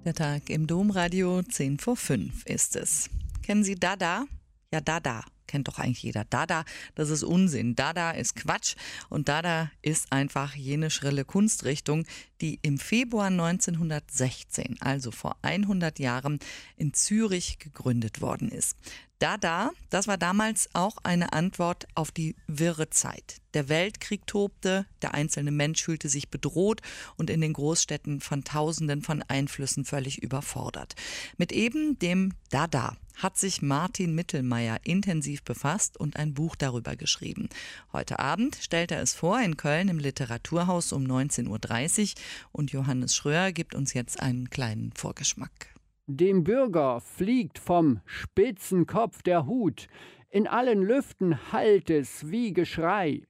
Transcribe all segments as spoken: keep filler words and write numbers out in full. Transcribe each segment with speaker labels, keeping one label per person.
Speaker 1: Der Tag im Domradio, zehn vor fünf ist es. Kennen Sie Dada? Ja, Dada. Kennt doch eigentlich jeder. Dada, das ist Unsinn. Dada ist Quatsch und Dada ist einfach jene schrille Kunstrichtung, die im Februar neunzehnhundertsechzehn, also vor hundert Jahren, in Zürich gegründet worden ist. Dada, das war damals auch eine Antwort auf die wirre Zeit. Der Weltkrieg tobte, der einzelne Mensch fühlte sich bedroht und in den Großstädten von Tausenden von Einflüssen völlig überfordert. Mit eben dem Dada hat sich Martin Mittelmeier intensiv befasst und ein Buch darüber geschrieben. Heute Abend stellt er es vor in Köln im Literaturhaus um neunzehn Uhr dreißig und Johannes Schröer gibt uns jetzt einen kleinen Vorgeschmack.
Speaker 2: Dem Bürger fliegt vom spitzen Kopf der Hut, in allen Lüften hallt es wie Geschrei.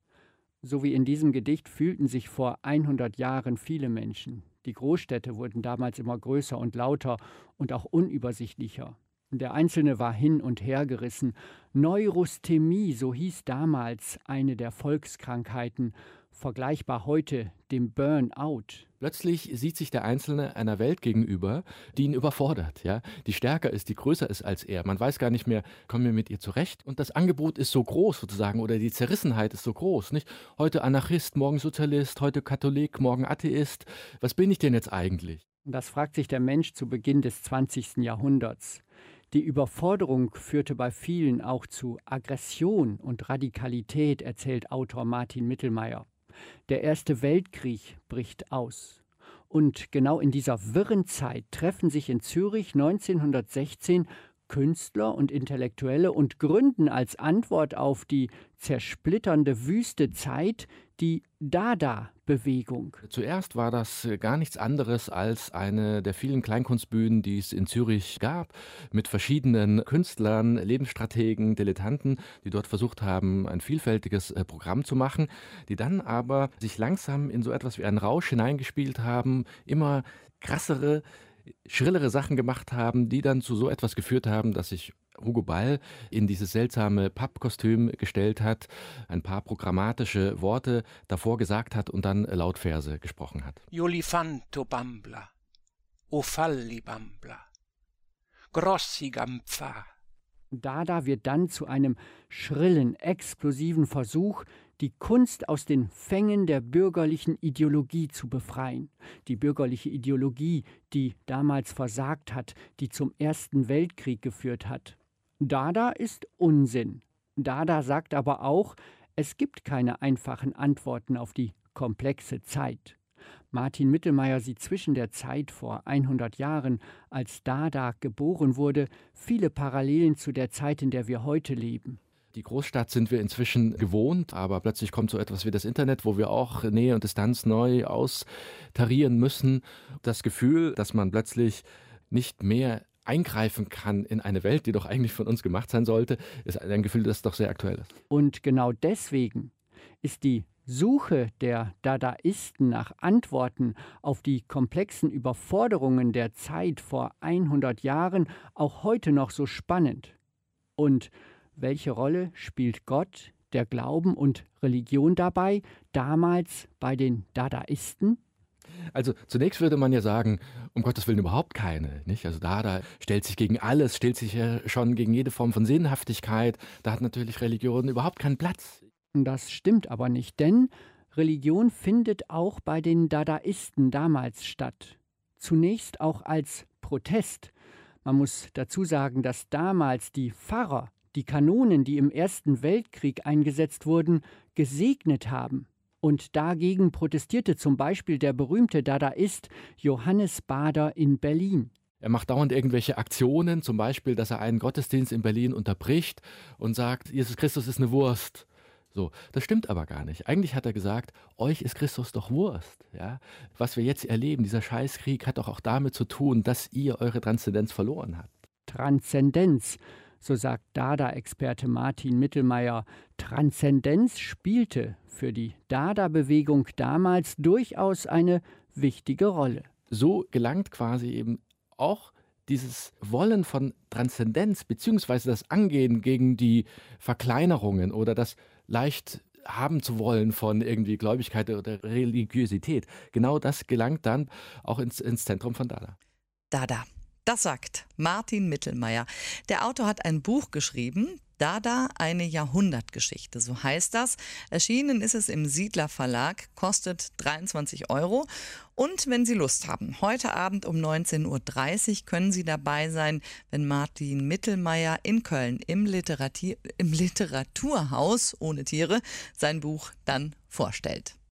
Speaker 2: So wie in diesem Gedicht fühlten sich vor hundert Jahren viele Menschen. Die Großstädte wurden damals immer größer und lauter und auch unübersichtlicher. Der Einzelne war hin und her gerissen. Neurasthenie, so hieß damals eine der Volkskrankheiten, vergleichbar heute dem Burnout.
Speaker 3: Plötzlich sieht sich der Einzelne einer Welt gegenüber, die ihn überfordert, ja, die stärker ist, die größer ist als er. Man weiß gar nicht mehr, kommen wir mit ihr zurecht? Und das Angebot ist so groß sozusagen oder die Zerrissenheit ist so groß, nicht? Heute Anarchist, morgen Sozialist, heute Katholik, morgen Atheist. Was bin ich denn jetzt eigentlich?
Speaker 2: Das fragt sich der Mensch zu Beginn des zwanzigsten Jahrhunderts. Die Überforderung führte bei vielen auch zu Aggression und Radikalität, erzählt Autor Martin Mittelmeier. Der Erste Weltkrieg bricht aus. Und genau in dieser wirren Zeit treffen sich in Zürich neunzehnhundertsechzehn Künstler und Intellektuelle und gründen als Antwort auf die zersplitternde, wüste Zeit die Dada-Bewegung.
Speaker 3: Zuerst war das gar nichts anderes als eine der vielen Kleinkunstbühnen, die es in Zürich gab, mit verschiedenen Künstlern, Lebensstrategen, Dilettanten, die dort versucht haben, ein vielfältiges Programm zu machen, die dann aber sich langsam in so etwas wie einen Rausch hineingespielt haben, immer krassere, schrillere Sachen gemacht haben, die dann zu so etwas geführt haben, dass sich Hugo Ball in dieses seltsame Pappkostüm gestellt hat, ein paar programmatische Worte davor gesagt hat und dann Lautverse gesprochen hat.
Speaker 4: Jolifanto bambla, o falli bambla, grossi gampfa.
Speaker 2: Dada wird dann zu einem schrillen, explosiven Versuch, die Kunst aus den Fängen der bürgerlichen Ideologie zu befreien. Die bürgerliche Ideologie, die damals versagt hat, die zum Ersten Weltkrieg geführt hat. Dada ist Unsinn. Dada sagt aber auch, es gibt keine einfachen Antworten auf die komplexe Zeit. Martin Mittelmeier sieht zwischen der Zeit vor hundert Jahren, als Dada geboren wurde, viele Parallelen zu der Zeit, in der wir heute leben.
Speaker 3: Die Großstadt sind wir inzwischen gewohnt, aber plötzlich kommt so etwas wie das Internet, wo wir auch Nähe und Distanz neu austarieren müssen. Das Gefühl, dass man plötzlich nicht mehr eingreifen kann in eine Welt, die doch eigentlich von uns gemacht sein sollte, ist ein Gefühl, das doch sehr aktuell ist.
Speaker 2: Und genau deswegen ist die Suche der Dadaisten nach Antworten auf die komplexen Überforderungen der Zeit vor hundert Jahren auch heute noch so spannend. Und welche Rolle spielt Gott, der Glauben und Religion dabei, damals bei den Dadaisten?
Speaker 3: Also zunächst würde man ja sagen, um Gottes Willen überhaupt keine. Nicht? Also Dada stellt sich gegen alles, stellt sich ja schon gegen jede Form von Sinnhaftigkeit. Da hat natürlich Religion überhaupt keinen Platz.
Speaker 2: Das stimmt aber nicht, denn Religion findet auch bei den Dadaisten damals statt. Zunächst auch als Protest. Man muss dazu sagen, dass damals die Pfarrer die Kanonen, die im Ersten Weltkrieg eingesetzt wurden, gesegnet haben. Und dagegen protestierte zum Beispiel der berühmte Dadaist Johannes Bader in Berlin.
Speaker 3: Er macht dauernd irgendwelche Aktionen, zum Beispiel, dass er einen Gottesdienst in Berlin unterbricht und sagt, Jesus Christus ist eine Wurst. So, das stimmt aber gar nicht. Eigentlich hat er gesagt, euch ist Christus doch Wurst. Ja? Was wir jetzt erleben, dieser Scheißkrieg, hat doch auch damit zu tun, dass ihr eure Transzendenz verloren habt.
Speaker 2: Transzendenz. So sagt Dada-Experte Martin Mittelmeier, Transzendenz spielte für die Dada-Bewegung damals durchaus eine wichtige Rolle.
Speaker 3: So gelangt quasi eben auch dieses Wollen von Transzendenz beziehungsweise das Angehen gegen die Verkleinerungen oder das leicht haben zu wollen von irgendwie Gläubigkeit oder Religiosität. Genau das gelangt dann auch ins, ins Zentrum von Dada.
Speaker 1: Dada. Das sagt Martin Mittelmeier. Der Autor hat ein Buch geschrieben, Dada, eine Jahrhundertgeschichte, so heißt das. Erschienen ist es im Siedler Verlag, kostet dreiundzwanzig Euro. Und wenn Sie Lust haben, heute Abend um neunzehn Uhr dreißig können Sie dabei sein, wenn Martin Mittelmeier in Köln im, Literati- im Literaturhaus ohne Tiere sein Buch dann vorstellt.